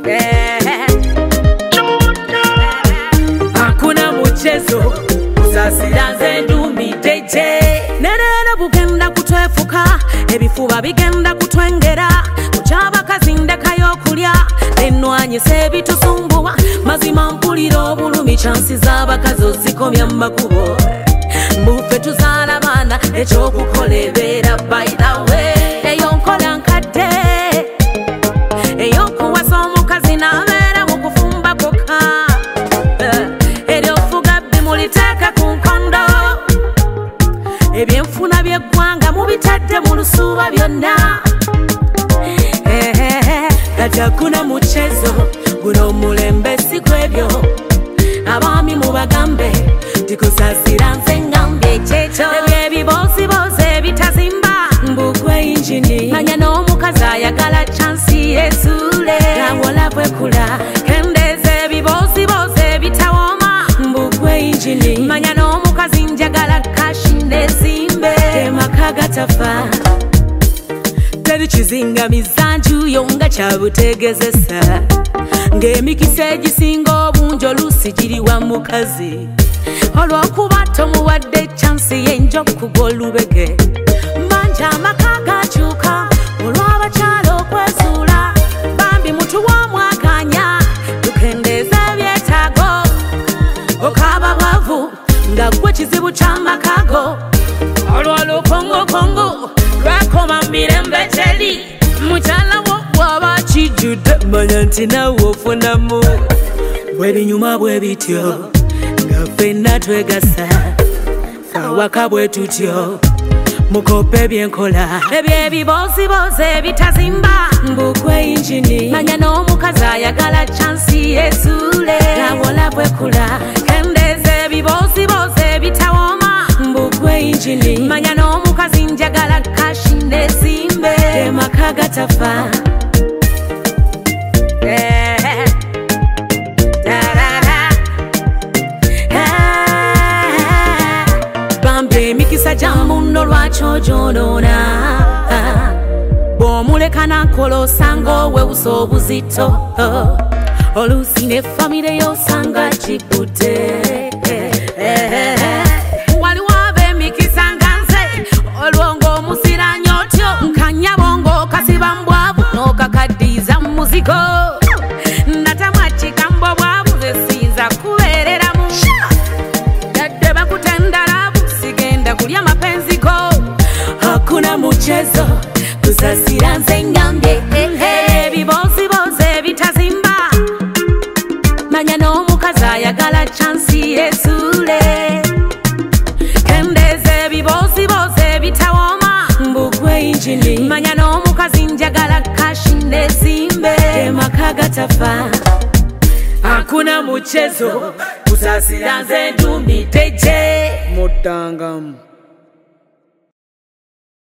Hakuna mchezo kusasira nze ndumi teje. Nerero bugenda kutwefuka ebifuba bigenda kutwengera kuchaba kazinde kayokulya enwanyi sebitusumbuwa mazima mpulira obulumi chansi z'abakazi ozikomya makubo mbufe tuzaala baana ekyokukola ebeera by the way eyo nkola nkadde eyokuwasa omukazi n'abeera mu kufumba kokka eryofuga bimuliteeka ku nkondo ebyenfuna by'eggwanga mubitadde mu lusuuba byonna kati hakuna mchezo guno mulembe si kwebyo abaami mubagambe tikusasira nze ngambye ekyeto ebyebibozibozi ebitazimba mbugwe injini manya n'omukazi ayagala chansi yesuule nawola bwekula kendeeza ebibozibozi ebitawooma mbugwe injini manya n'omukazi njagala kashi nezimbe emaka gatafa teri kizingamiza njuyo nga kyabutegezesa ng'emikisa egisinga obungi oluusi giriwa mukazi olw'okuba tomuwadde chansi y'enjokugwa olubege manje amaka gakyuka olw'abakyala okwezuula bambi mutuwa omwaganya tukendeeza ebyetaago okaaba bwavu nga gwe kizibu ky'amakago olw'olukongokongo lwakoma mirembe teri mukyala wo bw'aba kijjudde manya nti nawe ofunamu bwebinyuma bwe bityo nga ffenna twegasa awaka bwe tutyo mukope ebyenkola ebyebibozibozi ebitazimba mbugwe injini manya n'omukazi ayagala chansi yesuule nawola bwekula kendeeza ebibozibozi ebitawooma mbugwe injini manya n'omukazi njagala kashi nezimbe emaka gatafa bambe emikisa gya munno lwaki ogyonoona bw'omuleka nakola osanga owewusa obuzito oluusi ne famire y'osanga kigudde waliwo ab'emikisa nga nze olwo ng'omusiranya otyo nkanyabo ng'okasiba mbwavu n'okakaddiiza mu muzigo natamu akikambo bwavu ze siyinza kubeereramu dadde bakutendalabu sigenda kulya mapenziko hakuna mchezo kusasira nze ngambye ebibozibozi ebitazimba manya n'omukazi ayagala chansi yesuule kendeeza ebibozibozi ebitawooma mbugwe injini manya n'omukazi njagala kashi nezimbe emaka gatafa hakuna mchezo kusasira nze ndumi teje mudangamu